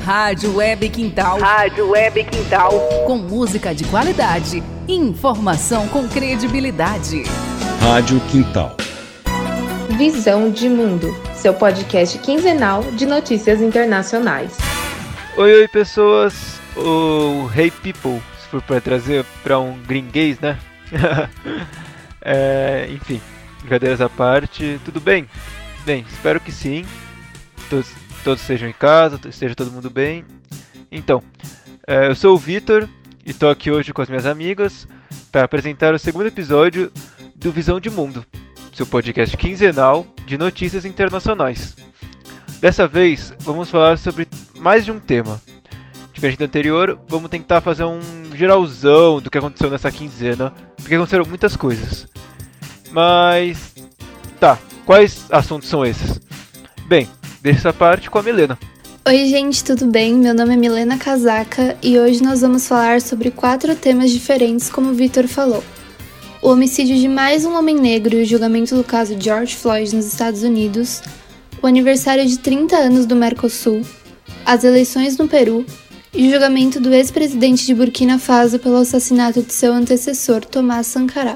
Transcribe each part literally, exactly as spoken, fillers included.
Rádio Web Quintal. Rádio Web Quintal. Com música de qualidade e informação com credibilidade. Rádio Quintal. Visão de Mundo, seu podcast quinzenal de notícias internacionais. Oi, oi, pessoas. O Hey People, se for para trazer para um gringuês, né? é, enfim, brincadeiras à parte, tudo bem? Bem, espero que sim. Todos, todos estejam em casa, esteja todo mundo bem. Então, é, eu sou o Vitor e estou aqui hoje com as minhas amigas para apresentar o segundo episódio do Visão de Mundo, seu podcast quinzenal de notícias internacionais. Dessa vez, vamos falar sobre mais de um tema. Diferente do anterior, vamos tentar fazer um geralzão do que aconteceu nessa quinzena, porque aconteceram muitas coisas. Mas, tá, quais assuntos são esses? Bem, deixa essa parte com a Milena. Oi gente, tudo bem? Meu nome é Milena Casaca e hoje nós vamos falar sobre quatro temas diferentes, como o Vitor falou. O homicídio de mais um homem negro e o julgamento do caso George Floyd nos Estados Unidos, o aniversário de trinta anos do Mercosul, as eleições no Peru e o julgamento do ex-presidente de Burkina Faso pelo assassinato de seu antecessor, Thomas Sankara.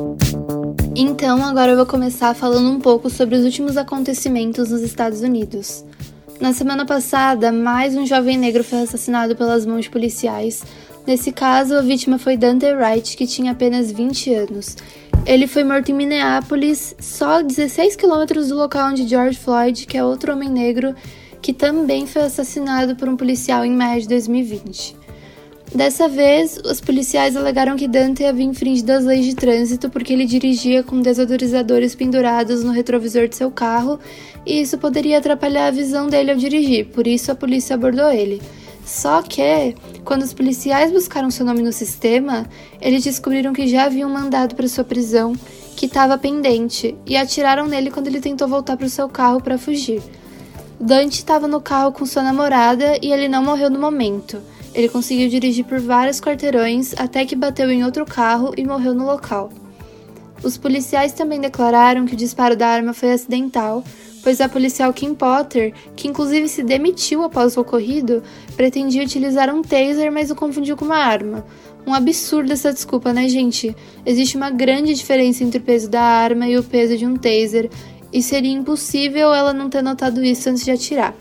Então, agora eu vou começar falando um pouco sobre os últimos acontecimentos nos Estados Unidos. Na semana passada, mais um jovem negro foi assassinado pelas mãos de policiais. Nesse caso, a vítima foi Daunte Wright, que tinha apenas vinte anos. Ele foi morto em Minneapolis, só a dezesseis quilômetros do local onde George Floyd, que é outro homem negro, que também foi assassinado por um policial em maio de dois mil e vinte. Dessa vez, os policiais alegaram que Daunte havia infringido as leis de trânsito porque ele dirigia com desodorizadores pendurados no retrovisor de seu carro e isso poderia atrapalhar a visão dele ao dirigir, por isso a polícia abordou ele. Só que, quando os policiais buscaram seu nome no sistema, eles descobriram que já haviam mandado para sua prisão, que estava pendente, e atiraram nele quando ele tentou voltar para o seu carro para fugir. Daunte estava no carro com sua namorada e ele não morreu no momento. Ele conseguiu dirigir por vários quarteirões até que bateu em outro carro e morreu no local. Os policiais também declararam que o disparo da arma foi acidental, pois a policial Kim Potter, que inclusive se demitiu após o ocorrido, pretendia utilizar um taser, mas o confundiu com uma arma. Um absurdo essa desculpa, né, gente? Existe uma grande diferença entre o peso da arma e o peso de um taser, e seria impossível ela não ter notado isso antes de atirar.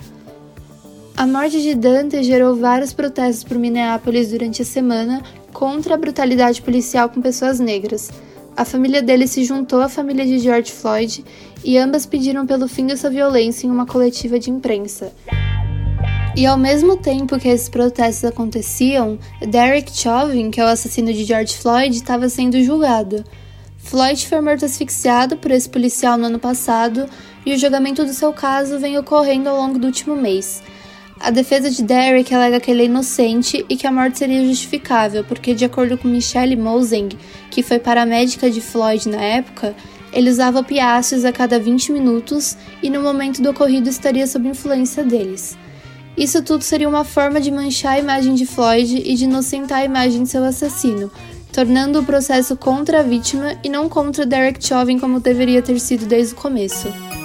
A morte de Daunte gerou vários protestos por Minneapolis durante a semana contra a brutalidade policial com pessoas negras. A família dele se juntou à família de George Floyd e ambas pediram pelo fim dessa violência em uma coletiva de imprensa. E ao mesmo tempo que esses protestos aconteciam, Derek Chauvin, que é o assassino de George Floyd, estava sendo julgado. Floyd foi morto asfixiado por esse policial no ano passado e o julgamento do seu caso vem ocorrendo ao longo do último mês. A defesa de Derek alega que ele é inocente e que a morte seria justificável, porque, de acordo com Michelle Moseng, que foi paramédica de Floyd na época, ele usava opiáceos a cada vinte minutos e no momento do ocorrido estaria sob influência deles. Isso tudo seria uma forma de manchar a imagem de Floyd e de inocentar a imagem de seu assassino, tornando o processo contra a vítima e não contra Derek Chauvin como deveria ter sido desde o começo.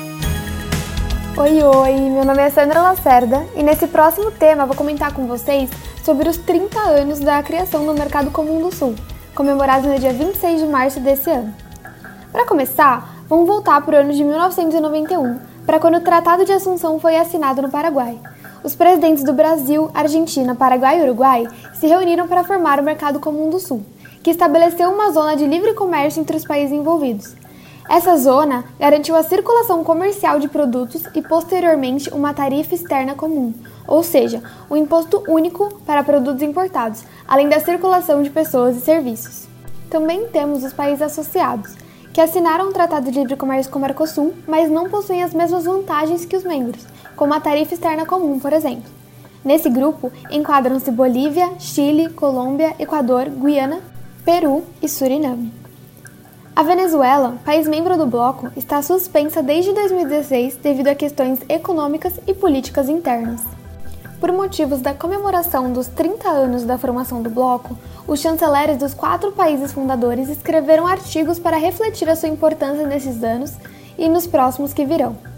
Oi, oi, meu nome é Sandra Lacerda e nesse próximo tema vou comentar com vocês sobre os trinta anos da criação do Mercado Comum do Sul, comemorados no dia vinte e seis de março desse ano. Para começar, vamos voltar para o ano de mil novecentos e noventa e um, para quando o Tratado de Assunção foi assinado no Paraguai. Os presidentes do Brasil, Argentina, Paraguai e Uruguai se reuniram para formar o Mercado Comum do Sul, que estabeleceu uma zona de livre comércio entre os países envolvidos. Essa zona garantiu a circulação comercial de produtos e, posteriormente, uma tarifa externa comum, ou seja, um imposto único para produtos importados, além da circulação de pessoas e serviços. Também temos os países associados, que assinaram um tratado de livre comércio com o Mercosul, mas não possuem as mesmas vantagens que os membros, como a tarifa externa comum, por exemplo. Nesse grupo, enquadram-se Bolívia, Chile, Colômbia, Equador, Guiana, Peru e Suriname. A Venezuela, país membro do bloco, está suspensa desde dois mil e dezesseis devido a questões econômicas e políticas internas. Por motivos da comemoração dos trinta anos da formação do bloco, os chanceleres dos quatro países fundadores escreveram artigos para refletir a sua importância nesses anos e nos próximos que virão.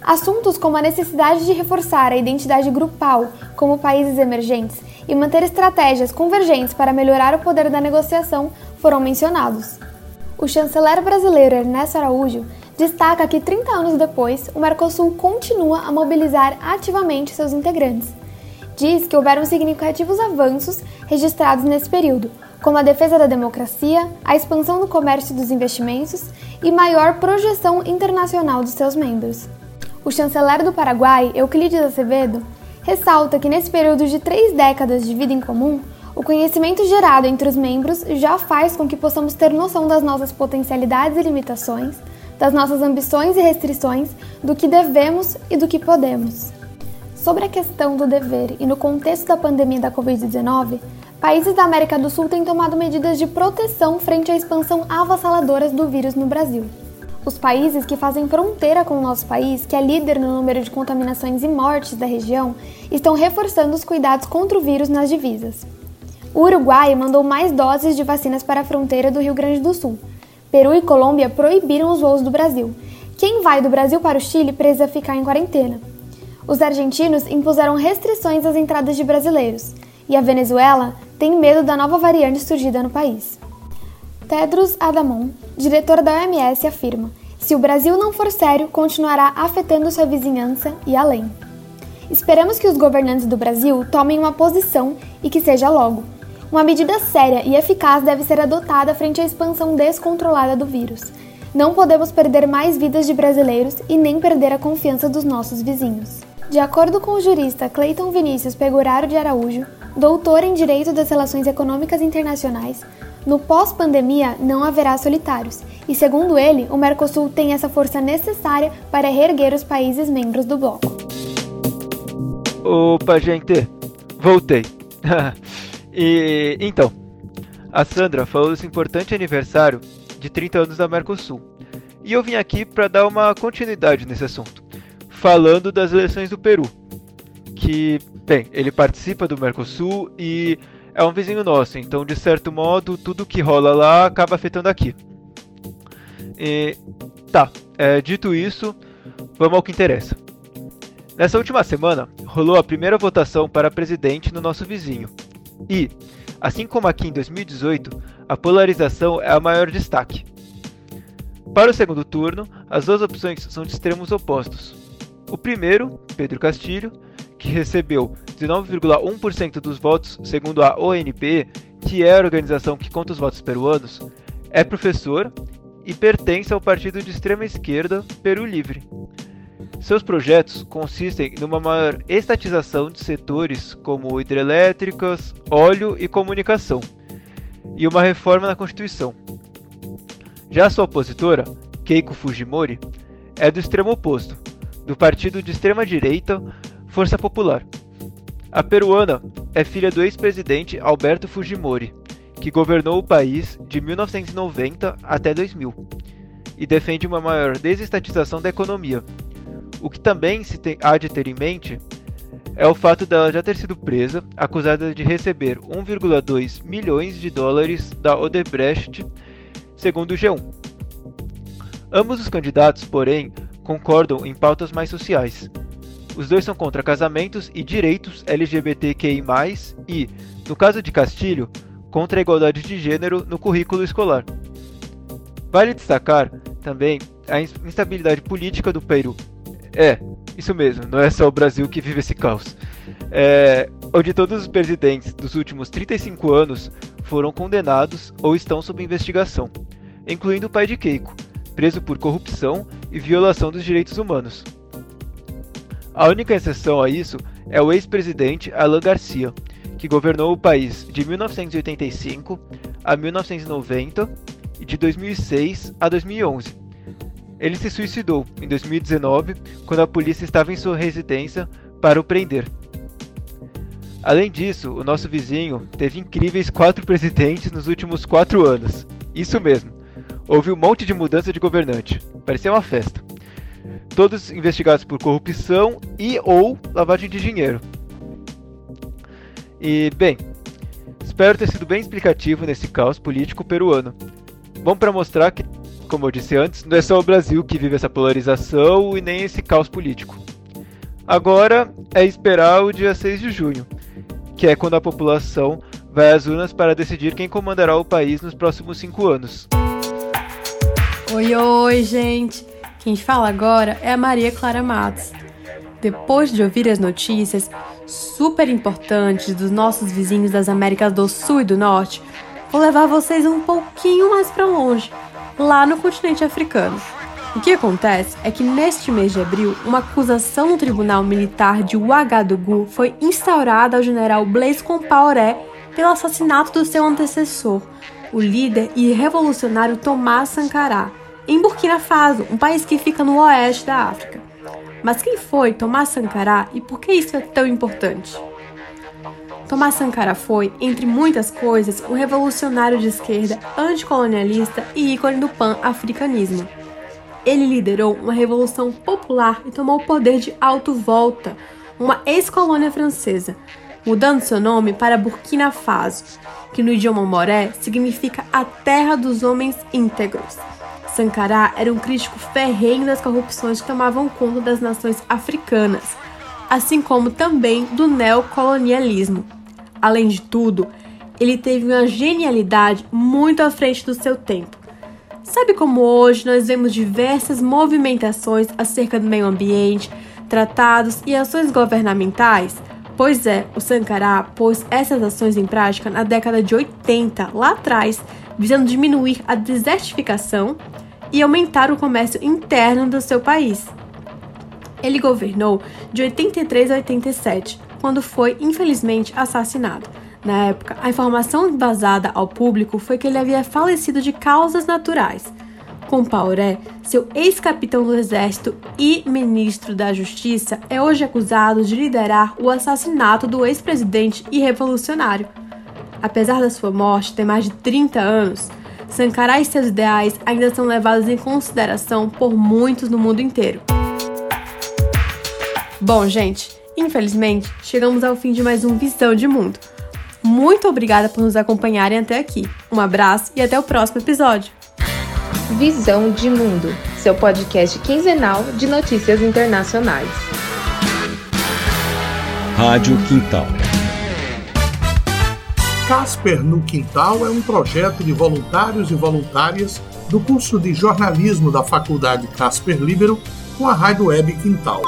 Assuntos como a necessidade de reforçar a identidade grupal como países emergentes e manter estratégias convergentes para melhorar o poder da negociação foram mencionados. O chanceler brasileiro Ernesto Araújo destaca que trinta anos depois, o Mercosul continua a mobilizar ativamente seus integrantes. Diz que houveram significativos avanços registrados nesse período, como a defesa da democracia, a expansão do comércio e dos investimentos e maior projeção internacional dos seus membros. O chanceler do Paraguai, Euclides Acevedo, ressalta que nesse período de três décadas de vida em comum, o conhecimento gerado entre os membros já faz com que possamos ter noção das nossas potencialidades e limitações, das nossas ambições e restrições, do que devemos e do que podemos. Sobre a questão do dever e no contexto da pandemia da covid dezenove, países da América do Sul têm tomado medidas de proteção frente à expansão avassaladora do vírus no Brasil. Os países que fazem fronteira com o nosso país, que é líder no número de contaminações e mortes da região, estão reforçando os cuidados contra o vírus nas divisas. O Uruguai mandou mais doses de vacinas para a fronteira do Rio Grande do Sul. Peru e Colômbia proibiram os voos do Brasil. Quem vai do Brasil para o Chile precisa ficar em quarentena. Os argentinos impuseram restrições às entradas de brasileiros. E a Venezuela tem medo da nova variante surgida no país. Tedros Adhanom, diretor da O M S, afirma: se o Brasil não for sério, continuará afetando sua vizinhança e além. Esperamos que os governantes do Brasil tomem uma posição e que seja logo. Uma medida séria e eficaz deve ser adotada frente à expansão descontrolada do vírus. Não podemos perder mais vidas de brasileiros e nem perder a confiança dos nossos vizinhos. De acordo com o jurista Cleiton Vinícius Pegoraro de Araújo, doutor em Direito das Relações Econômicas Internacionais, no pós-pandemia não haverá solitários, e segundo ele, o Mercosul tem essa força necessária para reerguer os países membros do bloco. Opa, gente, voltei. E então, a Sandra falou desse importante aniversário de trinta anos da Mercosul, e eu vim aqui para dar uma continuidade nesse assunto, falando das eleições do Peru, que, bem, ele participa do Mercosul e é um vizinho nosso, então de certo modo tudo que rola lá acaba afetando aqui. E, tá, é, dito isso, vamos ao que interessa. Nessa última semana, rolou a primeira votação para presidente no nosso vizinho. E, assim como aqui em dois mil e dezoito, a polarização é o maior destaque. Para o segundo turno, as duas opções são de extremos opostos. O primeiro, Pedro Castillo, que recebeu dezenove vírgula um por cento dos votos segundo a O N P, que é a organização que conta os votos peruanos, é professor e pertence ao partido de extrema esquerda Peru Livre. Seus projetos consistem numa maior estatização de setores como hidrelétricas, óleo e comunicação, e uma reforma na Constituição. Já sua opositora, Keiko Fujimori, é do extremo oposto, do partido de extrema-direita Força Popular. A peruana é filha do ex-presidente Alberto Fujimori, que governou o país de mil novecentos e noventa até dois mil, e defende uma maior desestatização da economia. O que também se tem, há de ter em mente é o fato dela já ter sido presa, acusada de receber um vírgula dois milhões de dólares da Odebrecht, segundo o G um. Ambos os candidatos, porém, concordam em pautas mais sociais. Os dois são contra casamentos e direitos L G B T Q I mais, e, no caso de Castillo, contra a igualdade de gênero no currículo escolar. Vale destacar, também, a instabilidade política do Peru. É, isso mesmo, não é só o Brasil que vive esse caos. É, onde todos os presidentes dos últimos trinta e cinco anos foram condenados ou estão sob investigação, incluindo o pai de Keiko, preso por corrupção e violação dos direitos humanos. A única exceção a isso é o ex-presidente Alan Garcia, que governou o país de mil novecentos e oitenta e cinco a mil novecentos e noventa e de dois mil e seis a dois mil e onze. Ele se suicidou em dois mil e dezenove, quando a polícia estava em sua residência para o prender. Além disso, o nosso vizinho teve incríveis quatro presidentes nos últimos quatro anos. Isso mesmo, houve um monte de mudança de governante, parecia uma festa. Todos investigados por corrupção e ou lavagem de dinheiro. E, bem, espero ter sido bem explicativo nesse caos político peruano. Bom para mostrar que como eu disse antes, não é só o Brasil que vive essa polarização e nem esse caos político. Agora é esperar o dia seis de junho, que é quando a população vai às urnas para decidir quem comandará o país nos próximos cinco anos. Oi, oi, gente! Quem fala agora é a Maria Clara Matos. Depois de ouvir as notícias super importantes dos nossos vizinhos das Américas do Sul e do Norte, vou levar vocês um pouquinho mais para longe, lá no continente africano. O que acontece é que neste mês de abril, uma acusação no Tribunal Militar de Ouagadougou foi instaurada ao general Blaise Compaoré pelo assassinato do seu antecessor, o líder e revolucionário Thomas Sankara, em Burkina Faso, um país que fica no oeste da África. Mas quem foi Thomas Sankara e por que isso é tão importante? Thomas Sankara foi, entre muitas coisas, um revolucionário de esquerda, anticolonialista e ícone do pan-africanismo. Ele liderou uma revolução popular e tomou o poder de Alto Volta, uma ex-colônia francesa, mudando seu nome para Burkina Faso, que no idioma moré significa a terra dos homens íntegros. Sankara era um crítico ferrenho das corrupções que tomavam conta das nações africanas, assim como também do neocolonialismo. Além de tudo, ele teve uma genialidade muito à frente do seu tempo. Sabe como hoje nós vemos diversas movimentações acerca do meio ambiente, tratados e ações governamentais? Pois é, o Sankara pôs essas ações em prática na década de oitenta, lá atrás, visando diminuir a desertificação e aumentar o comércio interno do seu país. Ele governou de oitenta e três a oitenta e sete, quando foi, infelizmente, assassinado. Na época, a informação vazada ao público foi que ele havia falecido de causas naturais. Compaoré, seu ex-capitão do exército e ministro da Justiça, é hoje acusado de liderar o assassinato do ex-presidente e revolucionário. Apesar da sua morte ter mais de trinta anos, Sankara e seus ideais ainda são levados em consideração por muitos no mundo inteiro. Bom, gente, infelizmente, chegamos ao fim de mais um Visão de Mundo. Muito obrigada por nos acompanharem até aqui. Um abraço e até o próximo episódio. Visão de Mundo, seu podcast quinzenal de notícias internacionais. Rádio Quintal. Casper no Quintal é um projeto de voluntários e voluntárias do curso de jornalismo da Faculdade Casper Libero com a Rádio Web Quintal.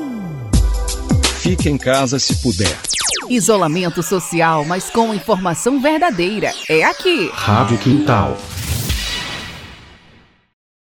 Fique em casa se puder. Isolamento social, mas com informação verdadeira. É aqui. Rádio Quintal.